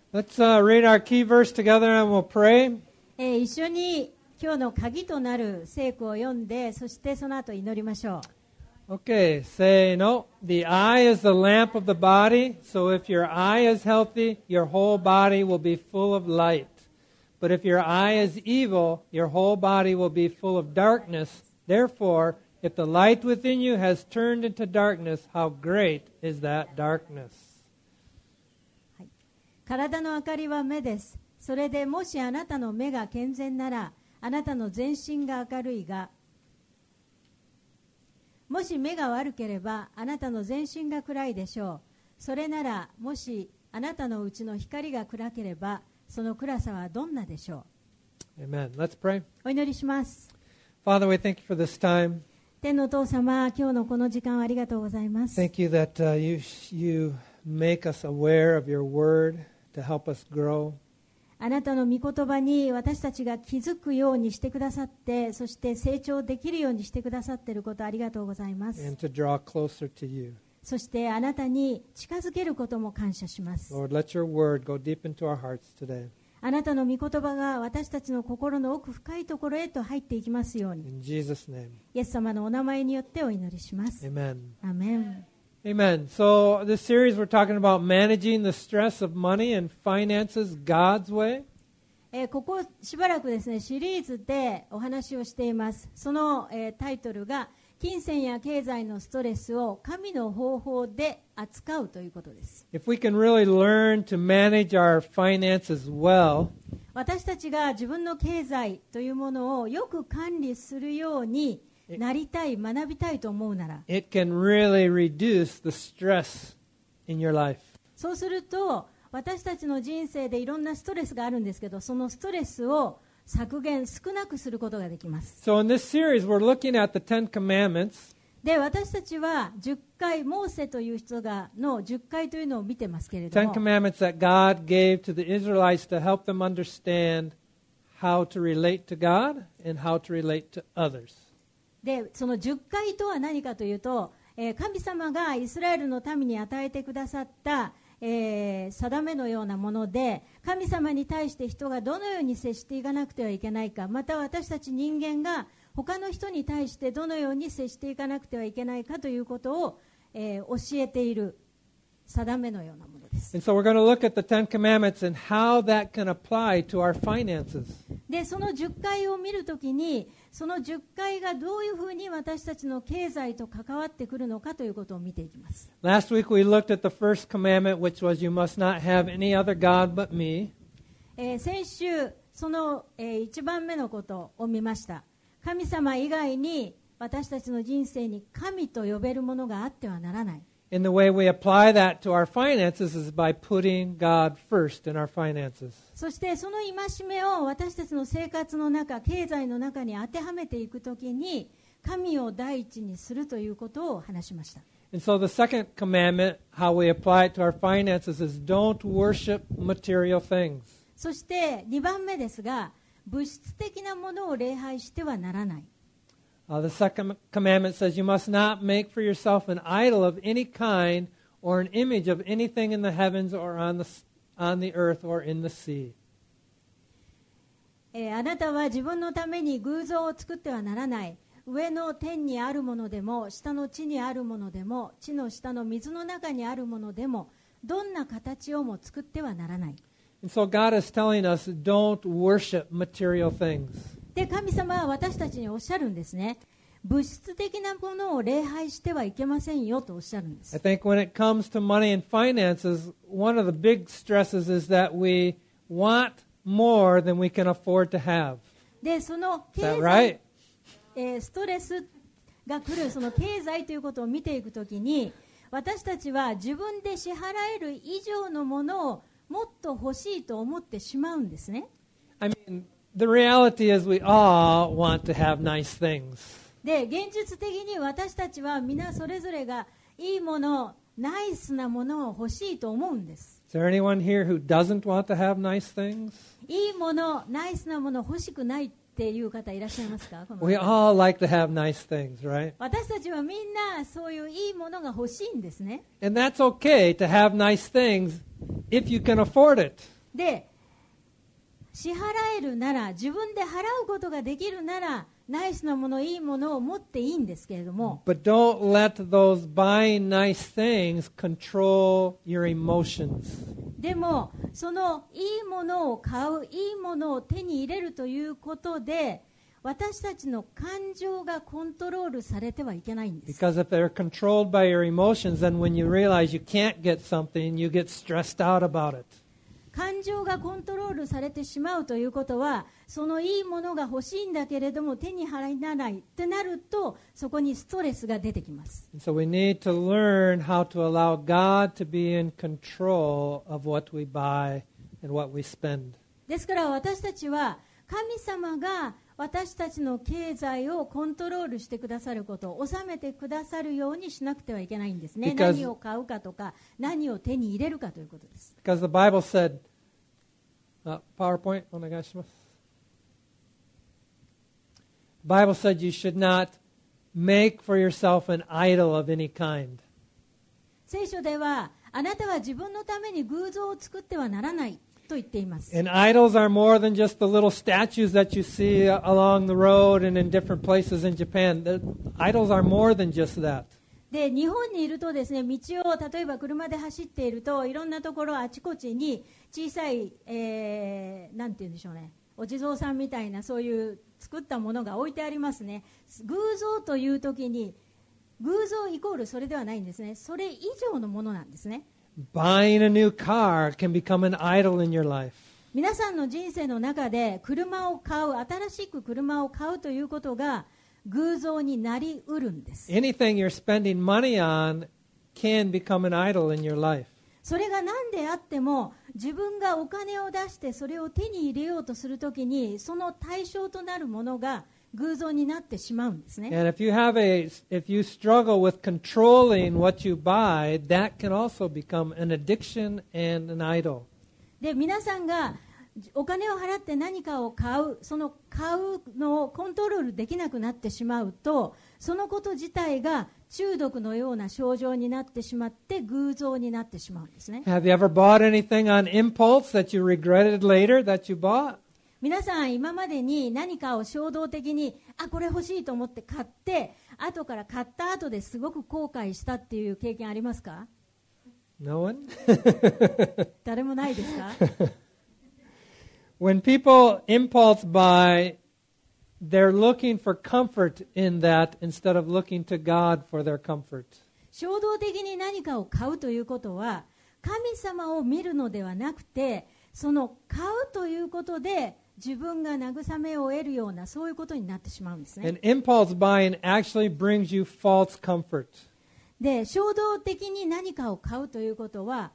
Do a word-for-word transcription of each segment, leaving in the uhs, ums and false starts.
Let's uh, read our key verse together and we'll pray. えー一緒に今日の鍵となる聖句を読んで、そしてその後祈りましょう。 Okay, say no. The eye is the lamp of the body, so if your eye is healthy, your whole body will be full of light. But if your eye is evil, your whole body will be full of darkness. Therefore, if the light within you has turned into darkness, how great is that darkness? 体の明かりは目です。それでもしあなたの目が健全なら、あなたの全身が明るいが、もし目が悪ければあなたの全身が暗いでしょう。それならもしあなたのうちの光が暗ければ、その暗さはどんなでしょう。 Amen. Let's pray. お祈りします。 Father, we thank you for this time. 天のお父様、今日のこの時間をありがとうございます。 Thank you that uh, you, you make us aware of your word to help us grow. あなたの御言葉に私たちが気づくようにしてくださって、そして成長できるようにしてくださっていること、ありがとうございます。 And to draw closer to you. そしてあなたに近づけることも感謝します。 Lord, let your word go deep into our hearts today. あなたの御言葉が私たちの心の奥深いところへと入っていきますように、 In Jesus' name. イエス様のお名前によってお祈りします。 Amen. アーメン。 Amen. So this series we're talking about managing the stress of money and finances God's way. えーここしばらくですね、シリーズでお話をしています。その、えータイトルが金銭や経済のストレスを神の方法で扱うということです。 If we can really learn to manage our finances well, 私たちが自分の経済というものをよく管理するようになりたい、学びたいと思うなら、 it can really reduce the stress in your life. そうすると私たちの人生でいろんなストレスがあるんですけど、そのストレスを削減、少なくすることができます。 So in this series we're looking at the Ten Commandments. で、私たちはじゅっかい、モーセという人がのじゅっかいというのを見てますけれど Ten も、 Commandments that God gave to the Israelites to help them understand how to relate to God and how to relate to others. でそのじゅっかいとは何かというと、えー神様がイスラエルの民に与えてくださったえー、定めのようなもので、神様に対して人がどのように接していかなくてはいけないか、また私たち人間が他の人に対してどのように接していかなくてはいけないかということを、えー、教えている定めのようなものです。 And so we're going to look at the Ten Commandments and how that can apply to our finances. でそのじゅっかいを見るときに、そのじゅっかいがどういうふうに私たちの経済と関わってくるのかということを見ていきます。 Last week we looked at the first commandment, which was you must not have any other God but me. えー先週その、えー、いちばんめのことを見ました。神様以外に私たちの人生に神と呼べるものがあってはならない。 And the way we apply that to our finances is by putting God first in our finances. そしてその戒めを私たちの生活の中、経済の中に当てはめていくときに、神を第一にするということを話しました。 And so the second commandment, how we apply it to our finances, is don't worship material things. そしてにばんめですが、物質的なものを礼拝してはならない。 Uh, the second commandment says you must not make for yourself an idol of any kind or an image of anything in the heavens or on the, on the earth or in the sea. えーあなたは自分のために偶像を作ってはならない。上の天にあるものでも、下の地にあるものでも、地の下の水の中にあるものでも、どんな形をも作ってはならない。 And so God is telling us don't worship material things. で、神様は私たちにおっしゃるんですね。物質的なものを礼拝してはいけませんよとおっしゃるんで I す。 think when it comes to money and finances, one of the big stresses is that we want more than we can afford to have. で、その Is 経 that 済、 right? えーストレスが来るその経済ということを見ていくときに、私たちは自分で支払える以上のものをもっと欲しいと思ってしまうんですね。 I mean, the reality is we all want to have nice things. で、現実的に私たちは皆それぞれがいいもの、ナイスなものを欲しいと思うんです。 Is there anyone here who doesn't want to have nice things? いいもの、ナイスなもの欲しくないっていう方いらっしゃいますか？この We all like to have nice things, right? 私たちはみんなそういういいものが欲しいんですね。 And that's okay to have nice things if you can afford it. で、支払えるなら、自分で払うことができるなら、ナイスなもの、いいものを持っていいんですけれども、 But don't let those buying nice things control your emotions. でもそのいいものを買う、いいものを手に入れるということで、私たちの感情がコントロールされてはいけないんです。 Because if they're controlled by your emotions, then when you realize you can't get something, you get stressed out about it. 感情がコントロールされてしまうということは、そのいいものが欲しいんだけれども手に入らないってなると、そこにストレスが出てきます。 And so we need to learn how to allow God to be in control of what we buy and what we spend. ですから私たちは神様が私たちの経済をコントロールしてくださることを収めてくださるようにしなくてはいけないんですね。 Because- 何を買うかとか何を手に入れるかということです。 Because the Bible said, uh, PowerPoint, お願いします。The Bible said you should not make for yourself an idol of any kind. 聖書ではあなたは自分のために偶像を作ってはならないと言っています。 And idols are more than just the little statues that you see along the road and in different places in Japan. The idols are more than just that. で日本にいるとですね、道を例えば車で走っていると、いろんなところあちこちに小さい、えー、なんて言うんでしょうね、お地蔵さんみたいなそういう作ったものが置いてありますね。偶像というときに偶像イコールそれではないんですね。それ以上のものなんですね。 Buying a new car can become an idol in your life. 皆さんの人生の中で車を買う、新しく車を買うということが偶像になりうるんです。 Anything you're spending money on can become an idol in your life. それが何であっても、自分がお金を出してそれを手に入れようとするときに、その対象となるものが偶像になってしまうんですね。 And if you have a, if you struggle with controlling what you buy, that can also become an addiction and an idol. で、皆さんがお金を払って何かを買う、その買うのをコントロールできなくなってしまうと、そのこと自体が中毒のような症状になってしまって偶像になってしまうんですね。 Have you ever bought anything on impulse that you regretted later that you bought? 皆さん今までに何かを衝動的に、あ、これ欲しいと思って買って、後から買った後ですごく後悔したっていう経験ありますか？ No one? 誰もないですか？ When people impulse buy, they're looking for comfort in that instead of looking to God for their comfort. 衝動的に何かを買うということは、神様を見るのではなくて、その買うということで自分が慰めを得るような、そういうことになってしまうんですね。 And impulse buying actually brings you false comfort. で、衝動的に何かを買うということは、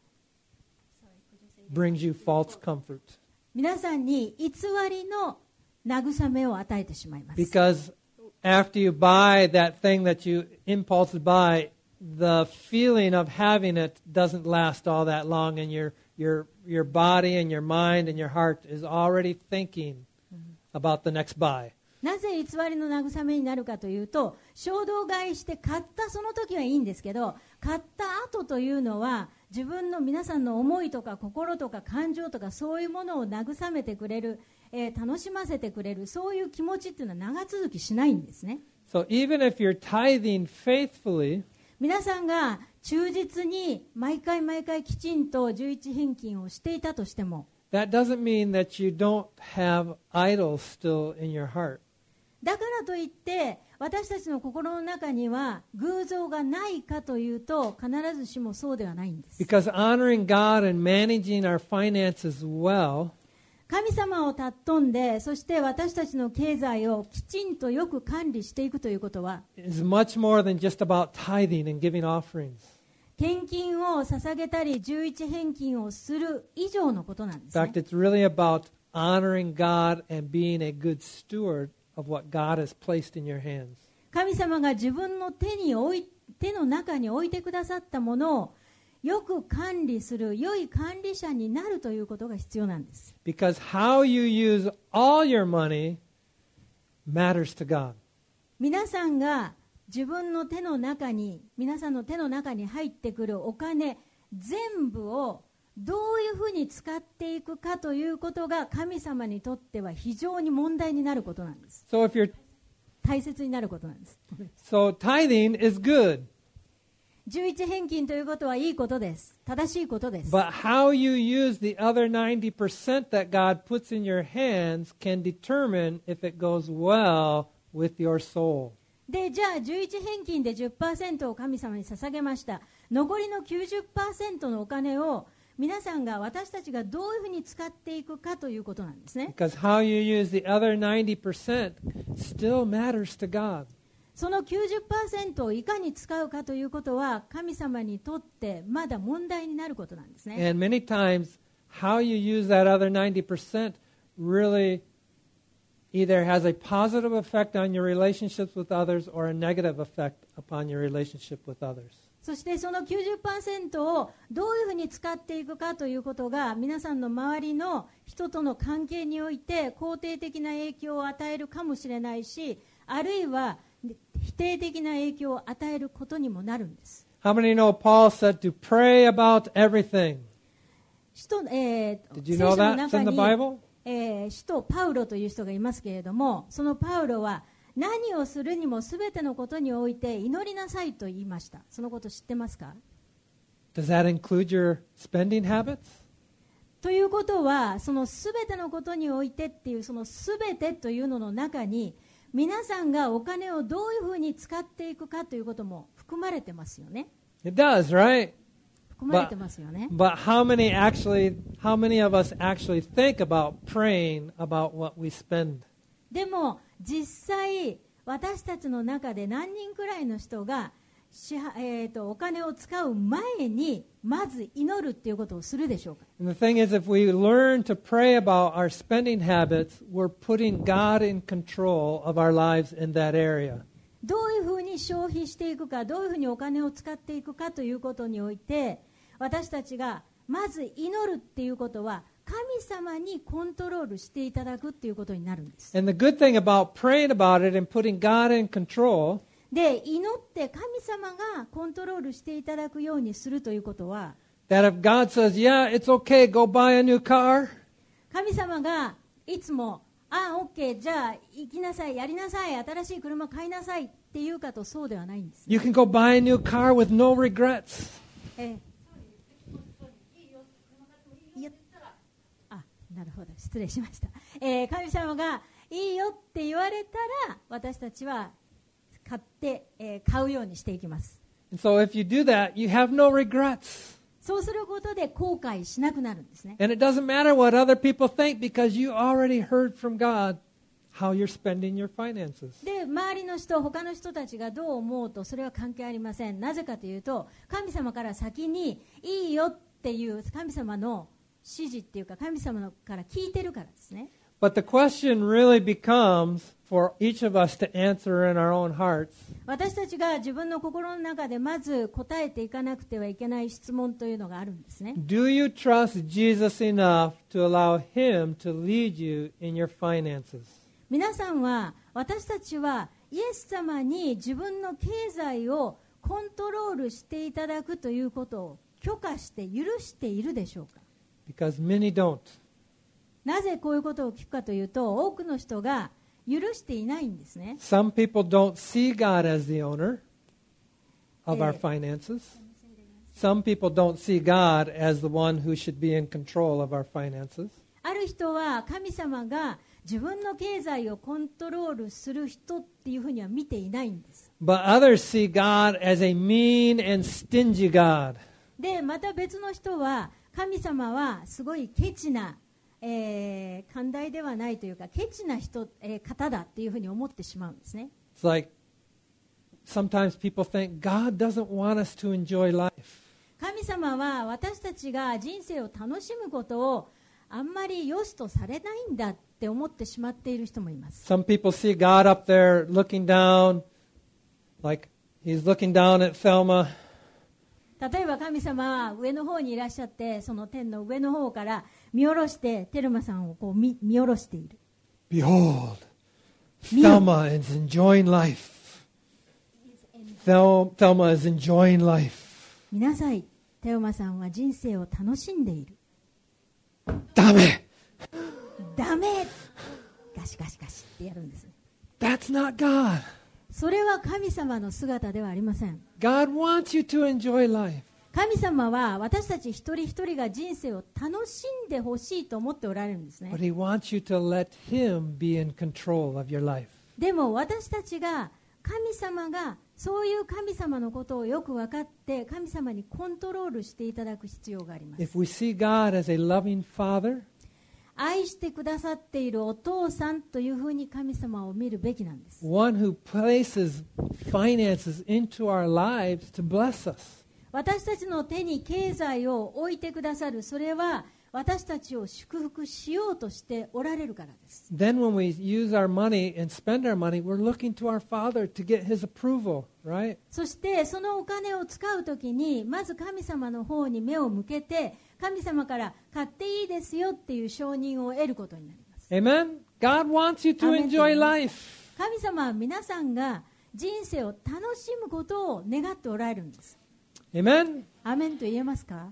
Brings you false comfort. 皆さんに偽りの慰めを与えてしまいます。 Because after you buy that thing that you impulse buy, the feeling of having it doesn't last all that long, and your your your body and your mind and your heart is already thinking about the next buy. なぜ偽りの慰めになるかというと、衝動買いして買ったその時はいいんですけど、買った後というのは自分の皆さんの思いとか心とか感情とか、そういうものを慰めてくれる、えー、楽しませてくれる、そういう気持ちっていうのは長続きしないんですね。 So even if you're tithing faithfully, 皆さんが忠実に毎回毎回きちんと十一返金をしていたとしても、 that doesn't mean that you don't have idols still in your heart. だからといって私たちの心の中には偶像がないかというと、必ずしもそうではないんです。 Because honoring God and managing our finances well 神様を尊んで、そして私たちの経済をきちんとよく管理していくということは、 is much more than just about tithing and giving offerings. 献金を捧げたり十一返金をする以上のことなんで In すね。 fact, it's really about honoring God and being a good steward of what God has placed in your hands. 神様が自分の手に置い手の中に置いてくださったものをよく管理する良い管理者になるということが必要なんです。 Because how you use all your money matters to God. 皆さんが自分の手の中に皆さんの手の中に入ってくるお金全部をどういうふうに使っていくかということが神様にとっては非常に問題になることなんです。 So if you're 大切になることなんです。 so tithing is good, 十一返金ということはいいことです。正しいことです。 but how you use the other ninety percent that God puts in your hands can determine if it goes well with your soul. で、じゃあ十一返金で じゅっパーセント を神様に捧げました。残りの きゅうじゅっパーセント のお金を皆さんが、私たちがどういうふうに使っていくかということなんですね。 Because how you use the other ninety percent still matters to God. その きゅうじゅっパーセント をいかに使うかということは神様にとってまだ問題になることなんですね。 And many times, how you use that other ninety percent really either has a positive effect on your relationships with others or a negative effect upon your relationship with others. そしてその きゅうじゅっパーセント をどういうふうに使っていくかということが皆さんの周りの人との関係において肯定的な影響を与えるかもしれないし、あるいは否定的な影響を与えることにもなるんです。 How many know Paul said to pray about everything? 使徒、えー、 Did you 聖 know 書の that? It's 中 in the に、 Bible? えー、使徒パウロという人がいますけれども、そのパウロは何をするにもすべてのことにおいて祈りなさいと言いました。そのこと知ってますか？ Does that include your spending habits? ということは、そのすべてのことにおいてっていうそのすべてというのの中に皆さんがお金をどういうふうに使っていくかということも含まれてますよね。 It does, right? 含まれてますよね。 But how many actually, how many of us actually think about praying about what we spend? でも実際私たちの中で何人くらいの人が支払えー、とお金を使う前にまず祈るっていうことをするでしょうか？ And the thing is, if we learn to pray about our spending habits, we're putting God in control of our lives in that area. どういうふうに消費していくか、どういうふうにお金を使っていくかということにおいて、私たちがまず祈るっていうことは神様にコントロールしていただくっていうことになるんです。 And the good thing about praying about it and putting God in control, で、祈って神様がコントロールしていただくようにするということは、 that if God says, yeah, it's okay, go buy a new car, 神様がいつも、ああ、オッケー、じゃあ行きなさい、やりなさい、新しい車買いなさいっていうかとそうではないんです。 you can go buy a new car with no regrets. ええあ、なるほど、失礼しました。えー、神様がいいよって言われたら、私たちは買って、えー、買うようにしていきます。 And so if you do that, you have no regrets. そうすることで後悔しなくなるんですね。 And it doesn't matter what other people think because you already heard from God how you're spending your finances. で、周りの人、他の人たちがどう思うとそれは関係ありません。なぜかというと、神様から先にいいよっていう神様の指示っていうか、神様のから聞いてるからですね。 But the question really becomes for each of us to answer in our own hearts. 私たちが自分の心の中でまず答えていかなくてはいけない質問というのがあるんですね。 Do you trust Jesus enough to allow Him to lead you in your finances? 皆さんは、私たちはイエス様に自分の経済をコントロールしていただくということを許可して許しているでしょうか？ Because many don't. なぜこういうことを聞くかというと、多くの人が許していないんですね。 Some people don't see God as the owner of our Eh. finances. Some people don't see God as the one who should be in control of our finances. ある人は神様が自分の経済をコントロールする人っていうふうには見ていないんです。 But others see God as a mean and stingy God. で、また別の人は神様はすごいケチな、えー、寛大ではないというかケチな人、えー、方だっていうふうに思ってしまうんですね。 It's like sometimes people think God doesn't want us to enjoy life. 神様は私たちが人生を楽しむことをあんまり良しとされないんだって思ってしまっている人もいます。 Some people see God up there looking down, like He's looking down at Thelma. 例えば神様は上の方にいらっしゃって、その天の上の方から見下ろしてテルマさんをこう 見, 見下ろしている。 Behold, Thelma is enjoying life. Thel- Thelma is enjoying life. 見なさい、 テオマさんは人生を楽しんでいる。 ダメ。 ダメ。ガシガシガシってやるんですね。 That's not God. それは神様の姿ではありません。 God wants you to enjoy life. 神様は私たち一人一人が人生を楽しんでほしいと思っておられるんですね。 But He wants you to let Him be in control of your life. でも私たちが神様がそういう神様のことをよく分かって神様にコントロールしていただく必要があります。 If we see God as a loving Father, 愛してくださっているお父さんというふうに神様を見るべきなんです。 one who places finances into our lives to bless us. 私たちの手に経済を置いてくださる、それは私たちを祝福しようとしておられるからです。 Then when we use our money and spend our money, we're looking to our Father to get His approval, right? そしてそのお金を使うときにまず神様の方に目を向けて神様から買っていいですよっていう承認を得ることになります。 Amen? God wants you to Amen. enjoy life. 神様は皆さんが人生を楽しむことを願っておられるんです。 Amen? アーメンと言えますか？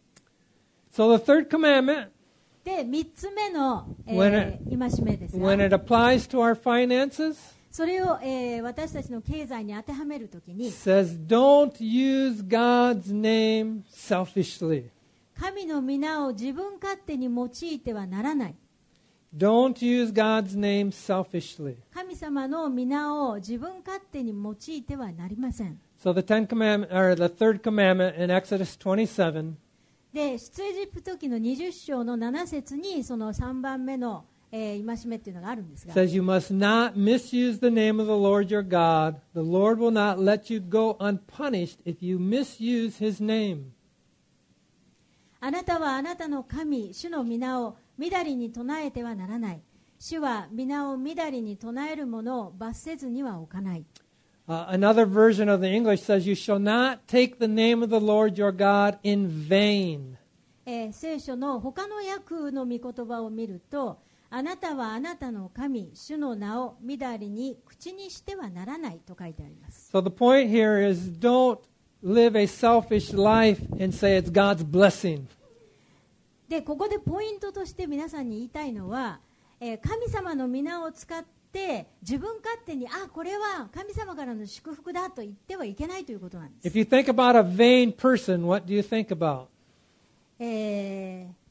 So the third commandment, でみっつめの、え When ー、戒めですが、 when it applies to our finances, それを、えー、私たちの経済に当てはめるときに says don't use God's name selfishly. 神の皆を自分勝手に用いてはならない。 Don't use God's name selfishly. 神様の皆を自分勝手に用いてはなりません。 So the Ten Commandment, or the third commandment in Exodus twenty-seven, で出エジプト記のにじゅっ章のなな節にそのさんばんめの、えー、戒めっていうのがあるんですが、 says you must not misuse the name of the Lord your God. The Lord will not let you go unpunished if you misuse His name. あなたはあなたの神主の皆をみだりに唱えてはならない。主は皆をみだりに唱える者を罰せずには置かない。 Uh, another version of the English says you shall not take the name of the Lord your God in vain. えー、聖書の他の訳の御言葉を見ると、あなたはあなたの神主の名をみだりに口にしてはならないと書いてあります。 So the point here is don't live a selfish life and say it's God's blessing. でここでポイントとして皆さんに言いたいのは、えー、神様の皆を使って自分勝手にあこれは神様からの祝福だと言ってはいけないということなんです。 If you think about a vain person, what do you think about? えー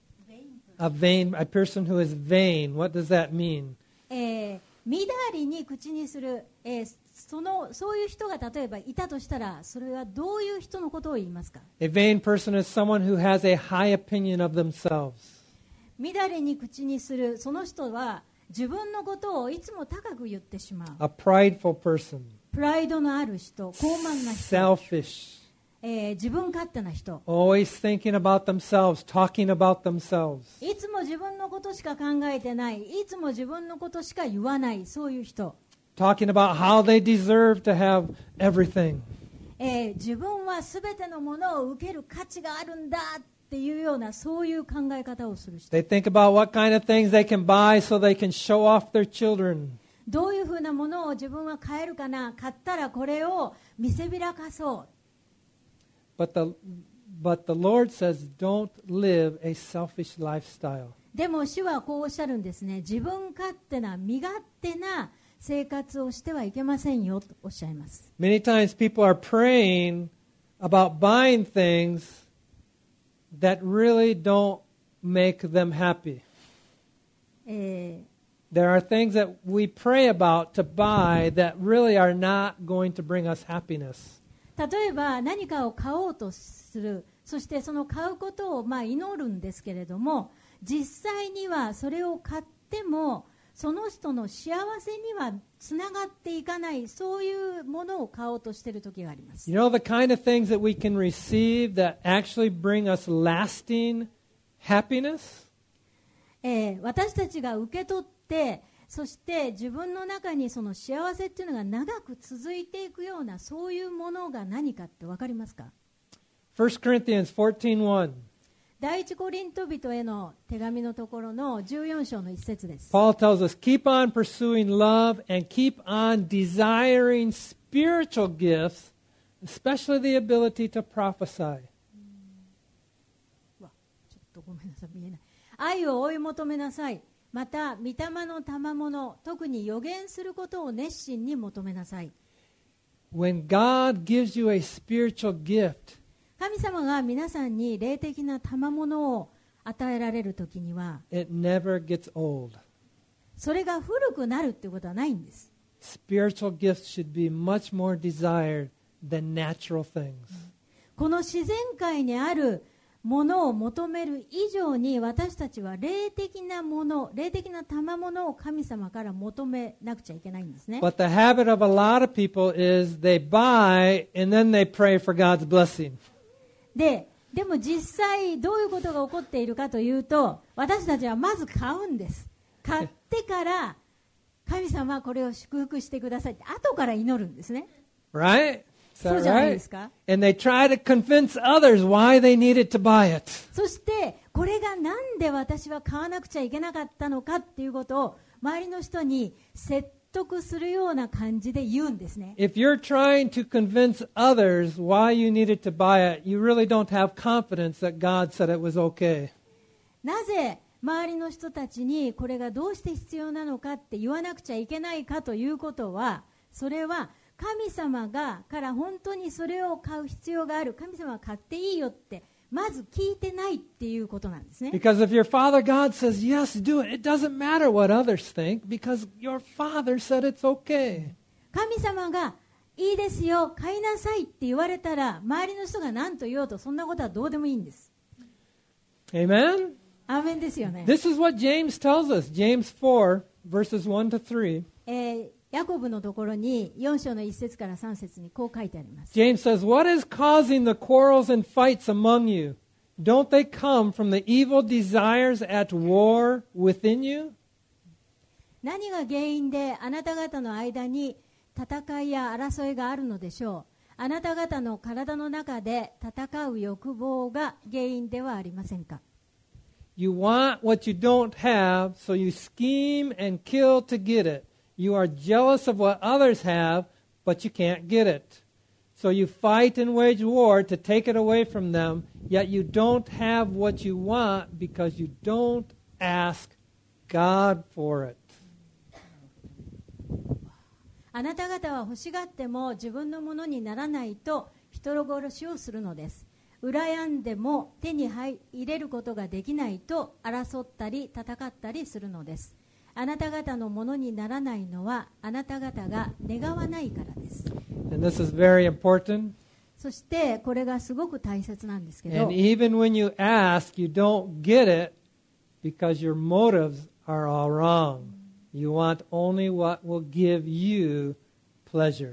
A vain, a person who is vain, what does that mean? えー、みだりに口にする、えー、そのそういう人が例えばいたとしたらそれはどういう人のことを言いますか？ A vain person is someone who has a high opinion of themselves. みだりに口にするその人は自分のことをいつも高く言ってしまう。 A prideful person. プライドのある人、高慢な人、 Selfish. えー、自分勝手な人、 Always thinking about themselves, talking about themselves. いつも自分のことしか考えてない、いつも自分のことしか言わない、そういう人、 Talking about how they deserve to have everything. えー、自分はすべてのものを受ける価値があるんだっていうようなそういう考え方をする人、 They think about what kind of things they can buy so they can show off their children. どういうふうなものを自分は買えるかな、買ったらこれを見せびらかそう。 But the, but the Lord says, don't live a selfish lifestyle. でも主はこうおっしゃるんですね。自分勝手な身勝手な生活をしてはいけませんよとおっしゃいます。 Many times people are praying about buying things that really don't make them happy. え There are things that we pray about to buy that really are not going to bring us happiness. ー、例えば何かを買おうとする、そしてその買うことをまあ祈るんですけれども、実際にはそれを買ってもその人の幸せにはつながっていかない、そういうものを買おうとしている時があります。 You know the kind of things that we can receive that actually bring us lasting happiness? えー、私たちが受け取ってそして自分の中にその幸せっていうのが長く続いていくようなそういうものが何かって分かりますか？ First Corinthians fourteen one. 第一コリント人への手紙のところのじゅうよん章の一節です。 Paul tells us, keep on pursuing love and keep on desiring spiritual gifts, especially the ability to prophesy. 愛を追い求めなさい。また御霊の賜物、特に予言することを熱心に求めなさい。 When God gives you a spiritual gift, 神様が皆さんに霊的な賜物を与えられるときには、 it never gets old. それが古くなるっていうことはないんです。 Spiritual gifts should be much more desired than natural things. この自然界にあるものを求める以上に、私たちは霊的なもの、霊的な賜物を神様から求めなくちゃいけないんですね。 But the habit of a lot of people is they buy and then they pray for God's blessing. で、でも実際どういうことが起こっているかというと、私たちはまず買うんです。買ってから神様これを祝福してくださいって後から祈るんですね。 Right? Is that そうじゃないで right? すか。 And they try to convince others why they needed to buy it. そしてこれがなんで私は買わなくちゃいけなかったのかっていうことを周りの人に説得するような感じで言うんですね。 If you're trying to convince others why you needed to buy it, you really don't have confidence that God said it was okay. なぜ周りの人たちにこれがどうして必要なのかって言わなくちゃいけないかということは、それは神様がから本当にそれを買う必要がある、神様は買っていいよってまず聞いてないっていうことなんですね。 Because if your Father God says, yes, do it, it doesn't matter what others think because your Father said it's okay. 神様がいいですよ、買いなさいって言われたら、周りの人が何と言おうとそんなことはどうでもいいんです。 Amen? アーメンですよね。 This is what James tells us. James four, verses one to three. えーヤコブのところによん章のいち節からさん節にこう書いてあります。 James says, what is causing the quarrels and fights among you? Don't they come from the evil desires at war within you? 何が原因であなた方の間に戦いや争いがあるのでしょう。あなた方の体の中で戦う欲望が原因ではありませんか。 You want what you don't have, so you scheme and kill to get it. You are jealous of what others have, but you can't get it. So you fight and wage war to take it away from them, yet you don't have what you want because you don't ask God for it. あなた方は欲しがっても自分のものにならないと人殺しをするのです。羨んでも手に入れることができないと争ったり戦ったりするのです。あなた方のものにならないのはあなた方が願わないからです。 And this is very important. そしてこれがすごく大切なんですけど、 And even when you ask, you don't get it because your motives are all wrong. You want only what will give you pleasure.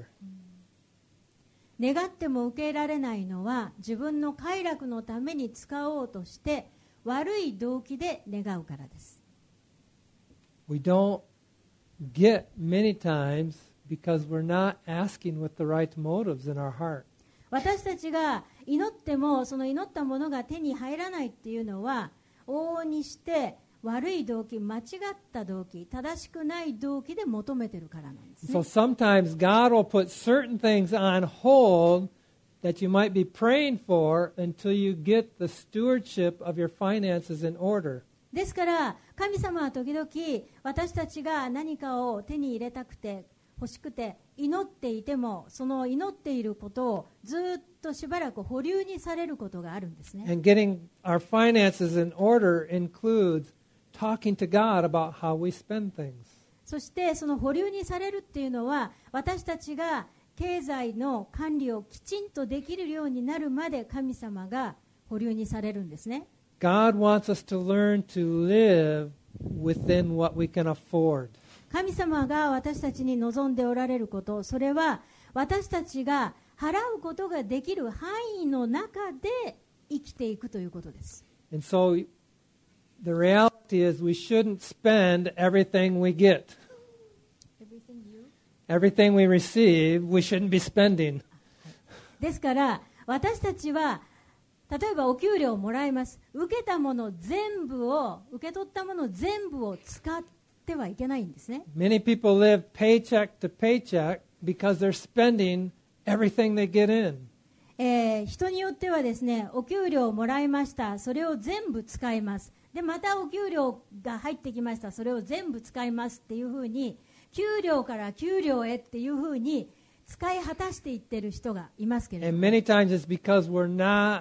願っても受けられないのは自分の快楽のために使おうとして悪い動機で願うからです。 We don't get many times because we're not asking with the right motives in our heart. 私たちが祈ってもその祈ったものが手に入らないっていうのは往々にして悪い動機、間違った動機、正しくない動機で求めてるからなんですね。 So sometimes God will put certain things on hold that you might be praying for until you get the stewardship of your finances in order. ですから神様は時々私たちが何かを手に入れたくて欲しくて祈っていてもその祈っていることをずっとしばらく保留にされることがあるんですね。 And getting our finances in order includes talking to God about how we spend things. そしてその保留にされるっていうのは私たちが経済の管理をきちんとできるようになるまで神様が保留にされるんですね。 God wants us to learn to live within what we can afford. 神様が私たちに望んでおられること、それは私たちが払うことができる範囲の中で生きていくということです。 And so the reality is we shouldn't spend everything we get. Everything we receive, we shouldn't be spending. ですから私たちは例えばお給料をもらいます。受けたもの全部を受け取ったもの全部を使ってはいけないんですね。 Many people live paycheck to paycheck because they're spending everything they get in. えー、人によってはですね、お給料をもらいました。それを全部使います。 でまたお給料が入ってきました、それを全部使いますっていうふうに、給料から給料へっていうふうに使い果たしていってる人がいますけれど And も、 many times it's because we're not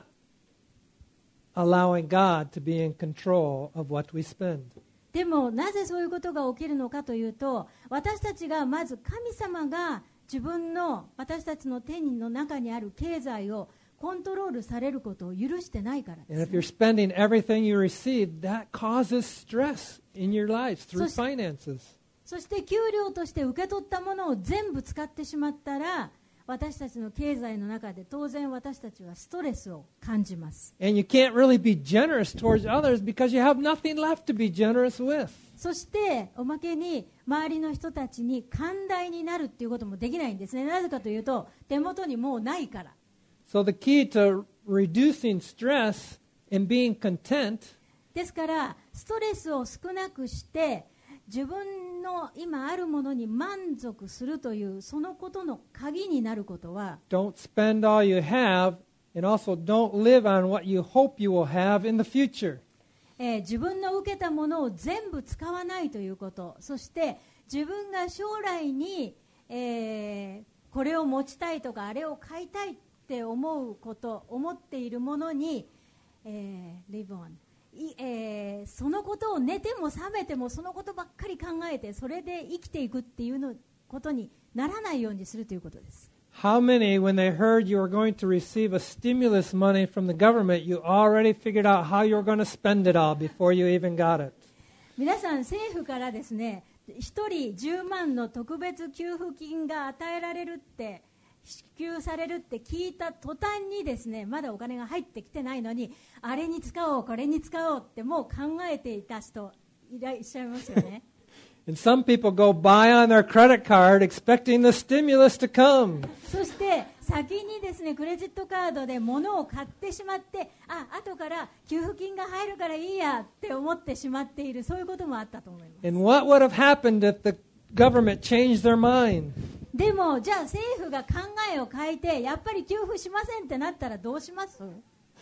allowing God to be in control of what we spend. でもなぜそういうことが起きるのかというと、私たちがまず神様が自分の私たちの手の中にある経済をコントロールされることを許してないからで And す if you're spending everything you receive, that causes stress in your lives through So- finances. そして給料として受け取ったものを全部使ってしまったら、私たちの経済の中で当然私たちはストレスを感じます。 And you can't really be generous towards others because you have nothing left to be generous with. そしておまけに周りの人たちに寛大になるっていうこともできないんですね。なぜかというと手元にもうないから。 So the key to reducing stress and being content ですからストレスを少なくして自分の今あるものに満足するというそのことの鍵になることは、 don't spend all you have, and also don't live on what you hope you will have in the future. えー自分の受けたものを全部使わないということ、そして自分が将来に、えーこれを持ちたいとかあれを買いたいって思うこと、思っているものに、えー live on、いえーそのことを寝ても覚めてもそのことばっかり考えて、それで生きていくっていうのことにならないようにするということです。 How many, when they heard you were going to receive a stimulus money from the government, you already figured out how you were going to spend it all before you even got it? 皆さん政府からですね、ひとりじゅうまんの特別給付金が与えられるって支給されるって聞いた途端にですね、まだお金が入ってきてないのに、あれに使おうこれに使おうってもう考えていた人いらっしゃいますよね。 And some people go buy on their credit card expecting the stimulus to come. そして先にですねクレジットカードで物を買ってしまって、あ後から給付金が入るからいいやって思ってしまっている、そういうこともあったと思います。 And what would have happened if the government changed their mind? でもじゃあ政府が考えを変えてやっぱり給付しませんってなったらどうします？は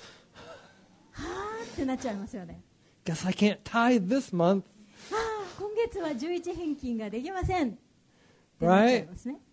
ーってなっちゃいますよね。 Guess I can't tithe this month. ああ今月はじゅういち返金ができませんってなっちゃいますね。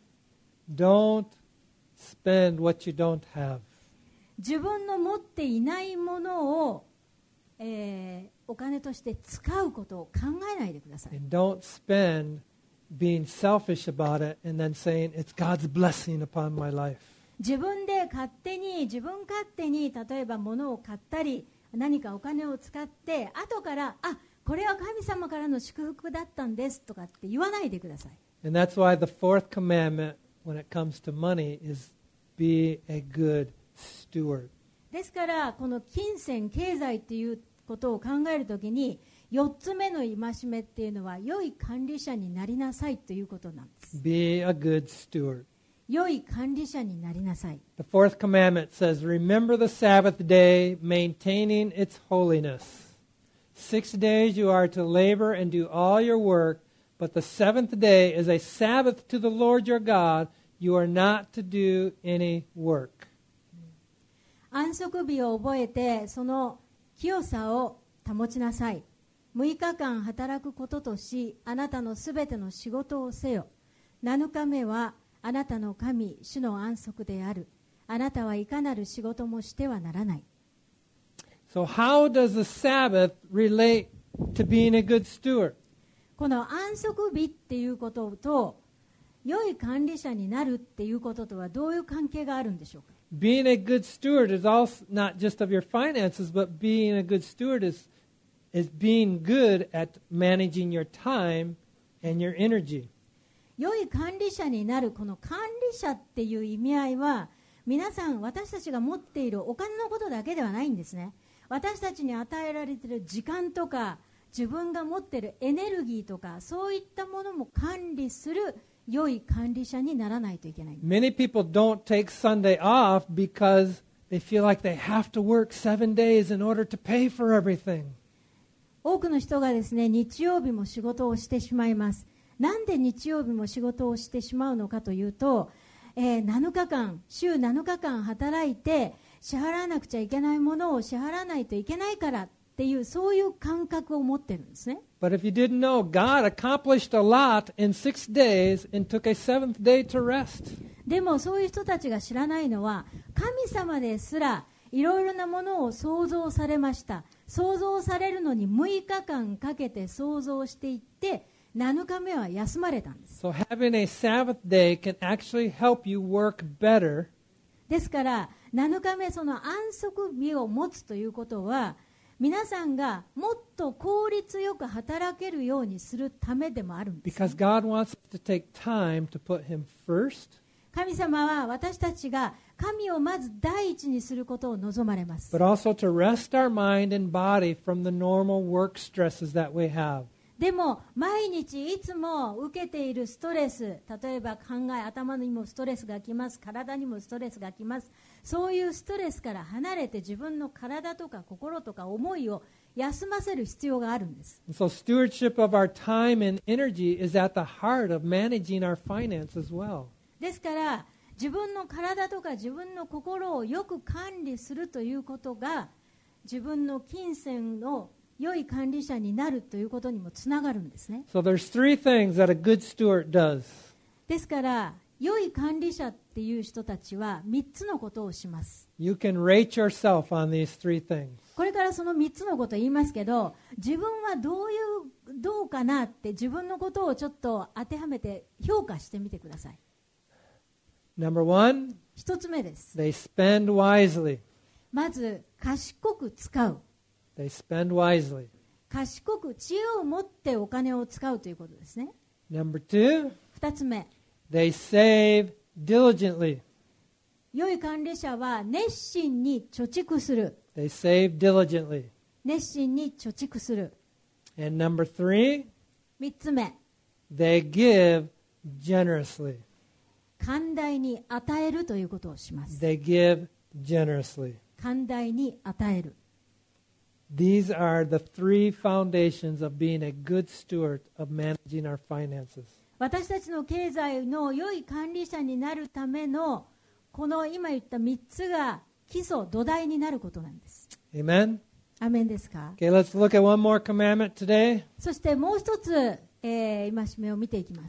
Don't spend what you don't have. 自分の持っていないものを、えーお金として使うことを考えないでください。 And don't spend being selfish about it and then saying it's God's blessing upon my life. 自分で勝手に自分勝手に例えば物を買ったり何かお金を使って後からあこれは神様からの祝福だったんですとかって言わないでください。 And that's why the fourth commandment when it comes to money is be a good steward. ですからこの金銭経済っていうことを考えるときによっつめの戒めっていうのは良い管理者になりなさいということなんです。 Be a good steward. 良い管理者になりなさい。 The fourth commandment says, remember the Sabbath day, maintaining its holiness. Six days you are to labor and do all your work, but the seventh day is a Sabbath to the Lord your God. You are not to do any work. 安息日を覚えてその清さを保ちなさい。むいかかん働くこととし、あなたのすべての仕事をせよ。なのかめはあなたの神、主の安息である。あなたはいかなる仕事もしてはならない。 So how does the Sabbath relate to being a good steward? この安息日っていうことと、良い管理者になるっていうこととはどういう関係があるんでしょうか。 Being a good steward is also not just of your finances, but being a good steward is, is being good at managing your time and your energy. 良い管理者になるこの管理者っていう意味合いは皆さん私たちが持っているお金のことだけではないんですね。私たちに与えられている時間とか自分が持っているエネルギーとかそういったものも管理する良い管理者にならないといけない。 Many people don't take Sunday off because they feel like they have to work seven days in order to pay for everything. 多くの人がですね日曜日も仕事をしてしまいます。なんで日曜日も仕事をしてしまうのかというと、えー、なのかかん週なのかかん働いて支払わなくちゃいけないものを支払わないといけないからっっていうそういう感覚を持ってるんですね。 But if you didn't know, God accomplished a lot in six days and took a seventh day to rest. でもそういう人たちが知らないのは、神様ですらいろいろなものを創造されました。創造されるのにむいかかんかけて創造していって、なのかめは休まれたんです。 So having a Sabbath day can actually help you work better. ですからなのかめ、その安息日を持つということは、皆さんがもっと効率よく働けるようにするためでもあるんです、ね。 Because God wants us to take time to put Him first. 神様は私たちが神をまず第一にすることを望まれます。 But also to rest our mind and body from the normal work stresses that we have. でも毎日いつも受けているストレス、例えば考え、頭にもストレスがきます、体にもストレスがきます。そういうストレスから離れて自分の体とか心とか思いを休ませる必要があるんです。 And so stewardship of our time and energy is at the heart of managing our finance as well. ですから自分の体とか自分の心をよく管理するということが、自分の金銭の良い管理者になるということにもつながるんですね。 So there's three things that a good steward does. ですから良い管理者っていう人たちはみっつのことをします。 You can rate yourself on these three things. これからそのみっつのことを言いますけど、自分はどういうどうかなって自分のことをちょっと当てはめて評価してみてください。 Number one, 一つ目です。 they spend wisely. まず賢く使う。 They spend wisely. 賢く知恵を持ってお金を使うということですね。 Number two, 二つ目、 they save diligently. 良い管理者は熱心に貯蓄する。 They save diligently. 熱心に貯蓄する。 And number three, 三つ目、 they give generously. 寛大に与えるということをします。 They give generously. 寛大に与える。 These are the three foundations of being a good steward of managing our finances. 私たちの経済の良い管理者になるためのこの今言ったみっつが基礎土台になることなんです。 Amen? アメンですか。 Okay, let's look at one more commandment today. そしてもう一つ、えー、戒めを見ていきます。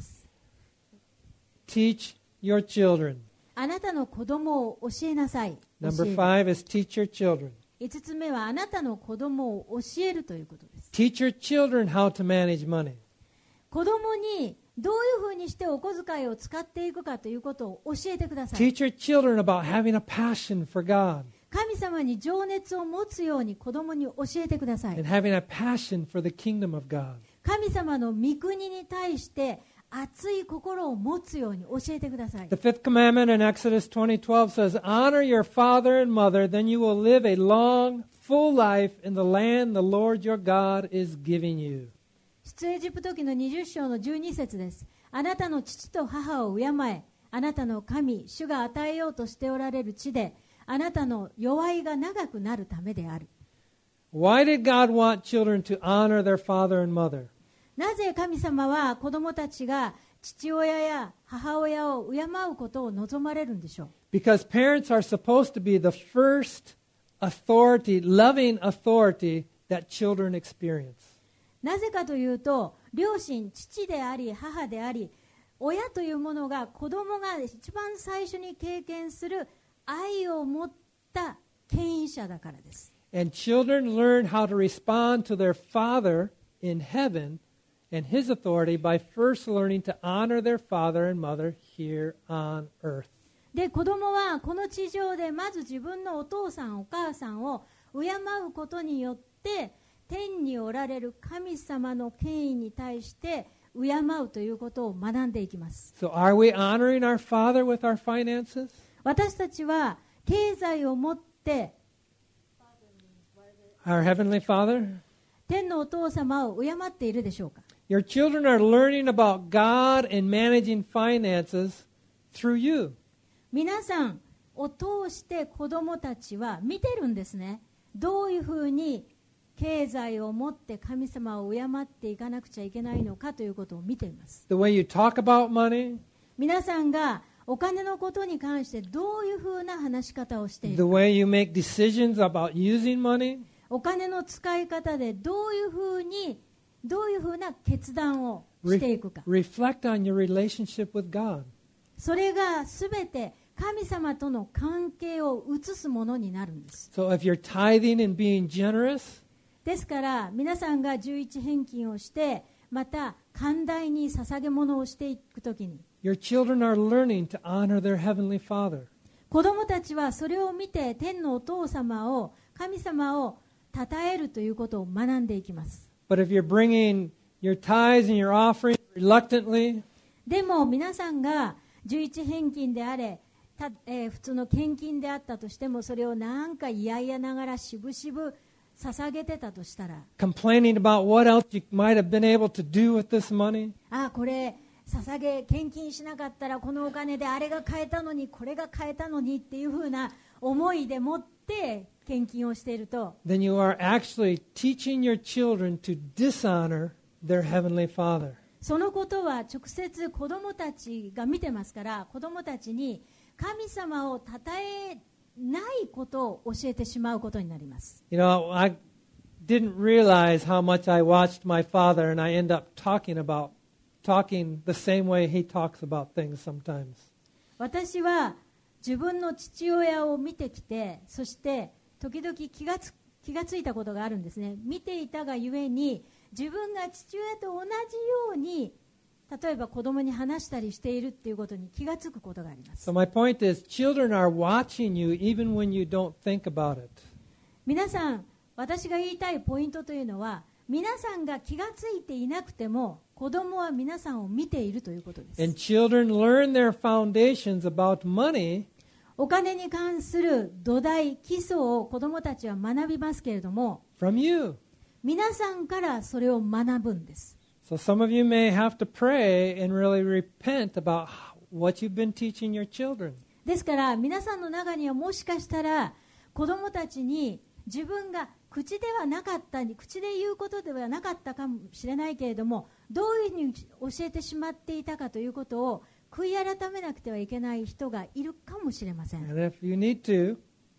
Teach your children. あなたの子供を教えなさい。教 Number える。 five is teach your children. 五つ目はあなたの子供を教えるということです。 Teach your children how to manage money. 子供にどういうふうにしてお小遣いを使っていくかということを教えてください。 Teach your children about having a passion for God 神様に情熱を持つように子供に教えてください。 and having a passion for the kingdom of God. 神様の御国に対して熱い心を持つように教えてください。 The fifth commandment in Exodus twenty twelve says, Honor your father and mother, then you will live a long, full life in the land the Lord your God is giving you. 出エジプト記のにじゅっ章のじゅうに節です。あなたの父と母を敬え、あなたの神、主が与えようとしておられる地で、あなたの弱いが長くなるためである。 Why did God want children to honor their father and mother? なぜ神様は子供たちが父親や母親を敬うことを望まれるんでしょう。 Because parents are supposed to be the first authority, loving authority that children experience. なぜかというと、両親、父であり母であり、親というものが子供が一番最初に経験する愛を持った牽引者だからです。 And children learn how to respond to their father in heaven and his authority by first learning to honor their father and mother here on earth. で、子供はこの地上でまず自分のお父さんお母さんを敬うことによって天におられる神様の権威に対して敬うということを学んでいきます。 So are we honoring our father with our finances? 私たちは経済を持って Our heavenly father? 天のお父様を敬っているでしょうか。 Your children are learning about God and managing finances through you. 皆さんを通して子供たちは見てるんですね。どういうふうに経済を持って神様を敬っていかなくちゃいけないのかということを見ています。 The way you talk about money, 皆さんがお金のことに関してどういうふうな話し方をしてい the るか、 way you make decisions about using money, お金の使い方でどういうふうにどういうふうな決断をしていくか。 Reflect on your relationship with God. それがすべて神様との関係を映すものになるんです。 So if you're tithing and being generous, ですから皆さんが十一返金をしてまた寛大に捧げ物をしていくときに your children are learning to honor their heavenly Father. 子供たちはそれを見て天のお父様を神様を称えるということを学んでいきます。 But if you're bringing your tithes and your offering reluctantly, でも皆さんが十一返金であれた、えー、普通の献金であったとしてもそれをなんか嫌々ながらしぶしぶ捧げてたとしたら complaining about what else you might have been able to do with this money, ああこれ捧げ献金しなかったらこのお金であれが買えたのにこれが買えたのにっていうふうな思いでもって献金をしていると then you are actually teaching your children to dishonor their heavenly Father. そのことは直接子供たちが見てますから子供たちに神様を称えないことを教えてしまうことになります。 You know, I didn't realize how much I watched my father, and I end up talking about talking the same way he talks about things sometimes. 私は自分の父親を見てきてそして時々気がつ、気がついたことがあるんですね。見ていたがゆえに自分が父親と同じように例えば子供に話したりしているっていうことに気がつくことがあります。 So my point is, children are watching you even when you don't think about it. 皆さん私が言いたいポイントというのは皆さんが気がついていなくても子供は皆さんを見ているということです。 And children learn their foundations about money お金に関する土台基礎を子供たちは学びますけれども from you. 皆さんからそれを学ぶんです。 So some of you may have to pray and really repent about what you've been teaching your children. ですから皆さんの中にはもしかしたら子供たちに自分が口ではなかった口で言うことではなかったかもしれないけれどもどういうふうに教えてしまっていたかということを悔い改めなくてはいけない人がいるかもしれません。 And if you need to,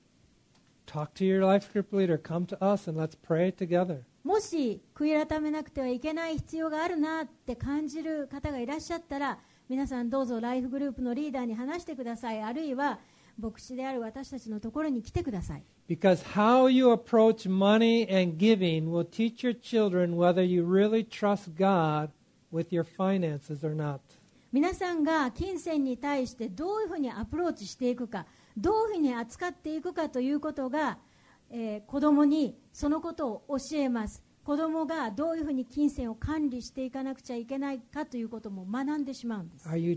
talk to your life group leader. Come to us and let's pray together. もし悔い改めなくてはいけない必要があるなって感じる方がいらっしゃったら皆さんどうぞライフグループのリーダーに話してください。あるいは牧師である私たちのところに来てください。 Because how you approach money and giving will teach your children whether you really trust God with your finances or not. 皆さんが金銭に対してどういうふうにアプローチしていくかどういうふうに扱っていくかということが、えー、子供にそのことを教えます。子供がどういうふうに金銭を管理していかなくちゃいけないかということも学んでしまうんです。 Are you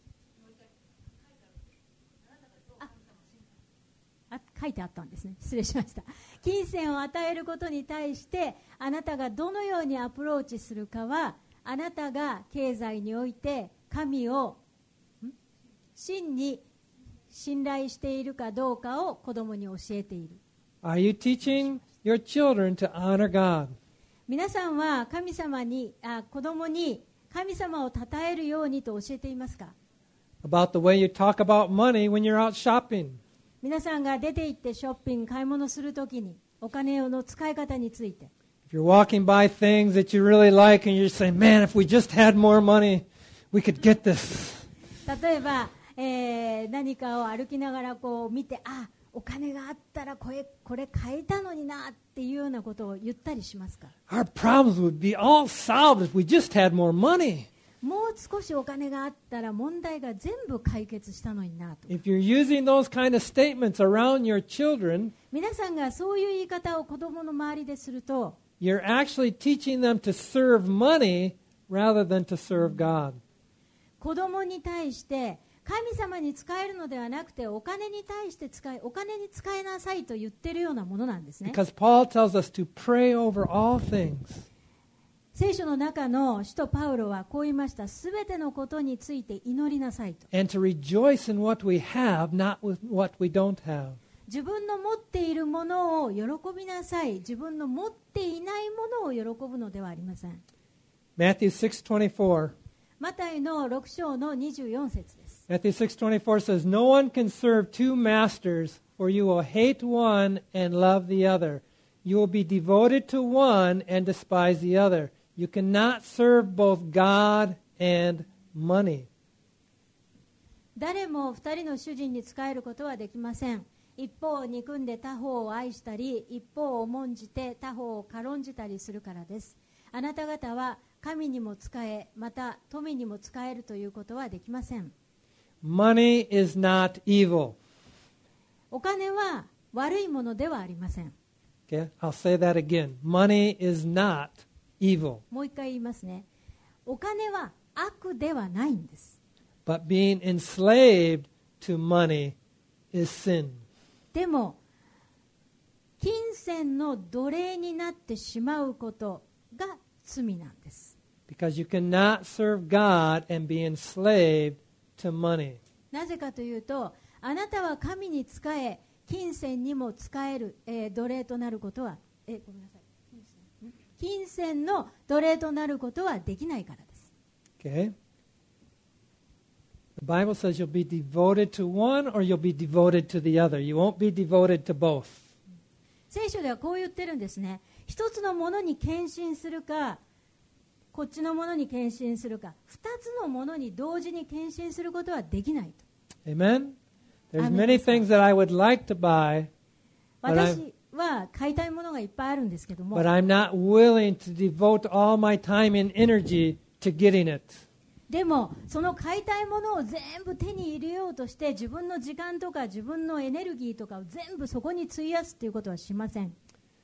あ書いてあったんですね。失礼しました。金銭を与えることに対してあなたがどのようにアプローチするかはあなたが経済において神を真に信頼しているかどうかを子供に教えている。 are you teaching your children to honor God? 皆さんは神様にあ子供に神様を称えるようにと教えていますか？ About the way you talk about money when you're out shopping. 皆さんが出て行ってショッピング買い物するときにお金の使い方について If you're walking by things that you really like and you're saying, man, if we just had more money, we could get this. 例えば、えー、何かを歩きながらこう見てあお金があったらこれ、これ買えたのになっていうようなことを言ったりしますか？ Our problems would be all solved if we just had more money. もう少しお金があったら問題が全部解決したのになと。 If you're using those kind of statements around your children, 皆さんがそういう言い方を子供の周りですると you're actually teaching them to serve money rather than to serve God. 子供に対して神様に使えるのではなくてお金に対して使いお金に使いなさいと言ってるようなものなんですね。 Because Paul tells us to pray over all things. 聖書の中の使徒パウロはこう言いました。すべてのことについて祈りなさいと。 And to rejoice in what we have, not with what we don't have. 自分の持っているものを喜びなさい。自分の持っていないものを喜ぶのではありません。 Matthew six twenty-four. マタイのろく章のにじゅうよん節です。 Matthew six twenty-four says, No one can serve two masters, for you will hate one and love the other, you will be devoted to one and despise the other. You cannot serve both God and money. 誰も二人の主人に仕えることはできません。一方を憎んで他方を愛したり、一方を重んじて他方を軽んじたりするからです。あなた方は神にも仕え、また富にも仕えるということはできません。 Money is not evil. お金は悪いものではありません。 Okay? I'll say that again. Money is not evil. もう一回言いますね。お金は悪ではないんです。 But being enslaved to money is sin. でも金銭の奴隷になってしまうことが罪なんです。 Because you cannot serve God and be enslaved to money. なぜかというと、あなたは神に仕え、金銭にも仕える、えー、奴隷となることは、えごめんなさい、金銭の奴隷となることはできないからです。 Okay? The Bible says you'll be devoted to one or you'll be devoted to the other. You won't be devoted to both. 聖書ではこう言ってるんですね。一つのものに献身するか、こっちのものに献身するか、二つのものに同時に献身することはできないと。 Amen? There's Amen. many things that I would like to buy, but I'm, 私は買いたいものがいっぱいあるんですけども、 but I'm not willing to devote all my time and energy to getting it. でもその買いたいものを全部手に入れようとして自分の時間とか自分のエネルギーとかを全部そこに費やすということはしません。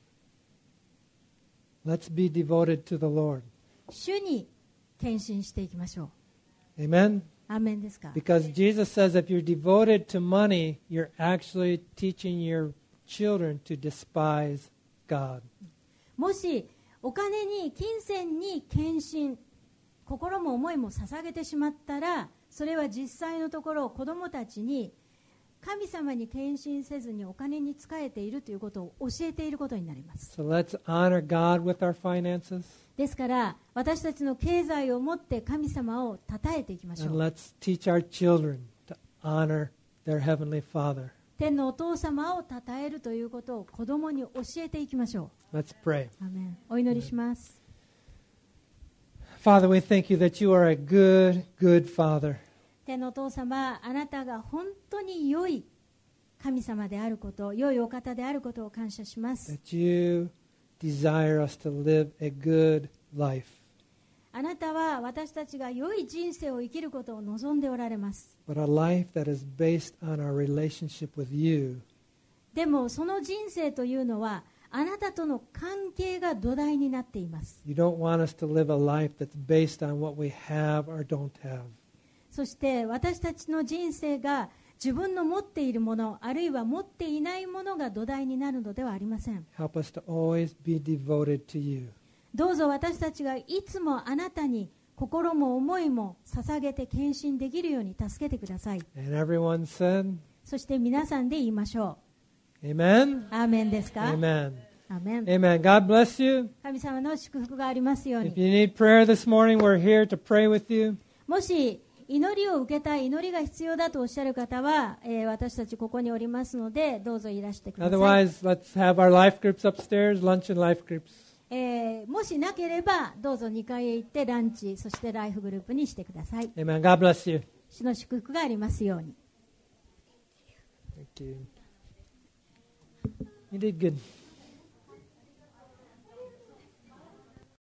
Let's be devoted to the Lord. 主に献身していきましょう。 Amen? アーメンですか。 Because Jesus says if you're devoted to money, you're actually teaching your children to despise God. もしお金に金銭に献身、心も思いも捧げてしまったら、それは実際のところ子供たちに神様に献身せずにお金に仕えているということを教えていることになります。 So let's honor God with our finances ですから私たちの経済を持って神様を称えていきましょ and う。 let's teach our children to honor their Heavenly Father. 天のお父様を称えるということを子供に教えていきましょ Let's pray. う。アーメン。お祈りします。 Father, we thank you that you are a good, good Father. 天のお父様、あなたが本当に良い神様であること、良いお方であることを感謝します。 That you desire us to live a good life. あなたは私たちが良い人生を生きることを望んでおられます。 But a life that is based on our relationship with you. でもその人生というのはあなたとの関係が土台になっています。 You don't want us to live a life that's based on what we have or don't have. そして私たちの人生が自分の持っているもの、あるいは持っていないものが土台になるのではありません。 Help us to always be devoted to you. どうぞ私たちがいつもあなたに心も思いも捧げて献身できるように助けてください。 And everyone said, そして皆さんで言いましょ Amen? う。アーメンですか。 Amen. アーメン。 Amen. God bless you. 神様の祝福がありますよう If に。 you need prayer this morning, we're here to pray with you. もし祈りを受けたい、祈りが必要だとおっしゃる方は、えー私たちここにおりますので、どうぞいらしてください。 Otherwise, let's have our life groups upstairs, lunch and life groups. えーもしなければどうぞにかいへ行ってランチ、そしてライフグループにしてください。 Amen. God bless you. 主の祝福がありますように。 Thank you. You did good.